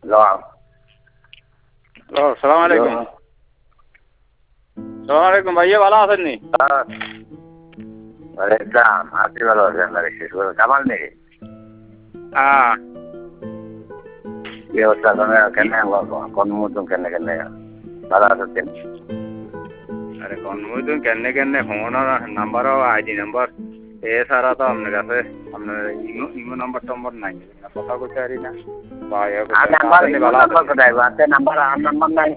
সালাম আলাইকুম। সালাম আলাইকুম ভাইয়া, ভালো আছেন নি? ওয়ালাইকুম আপনি ভালো আছেন? কামাল নেই হ্যাঁ, কি অবস্থা? কেন কোন মতন কেন ভালো আছেন? আরে কনমুদুন কেনে কেনে ফোন নাম্বারও আইডি নাম্বার এছাড়া তো আপনার কাছে আপনার ইমো নাম্বার টম্বর নাই, কথা কইতে পারি না। ভাই নাম্বার নাই